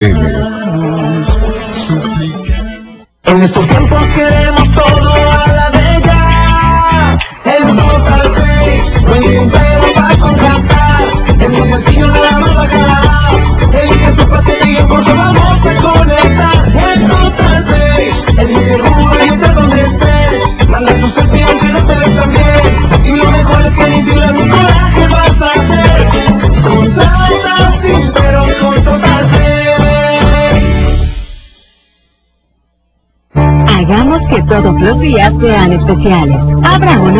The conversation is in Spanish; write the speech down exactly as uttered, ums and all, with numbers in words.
En estos tiempos queremos todo a la de ya. El Total Play, no hay un pero para contratar. Es muy sencillo, nada más bajará. Elige tu batería, por todo vamos a conectar. El Total Play, el líder Google y está donde estés. Manda tu selfie aunque no te ves tan bien. Y lo mejor es que ni tienes mi coraje vas a hacer. Con tanta sin pero con Total Play. Hagamos que todos los días sean especiales. Abra uno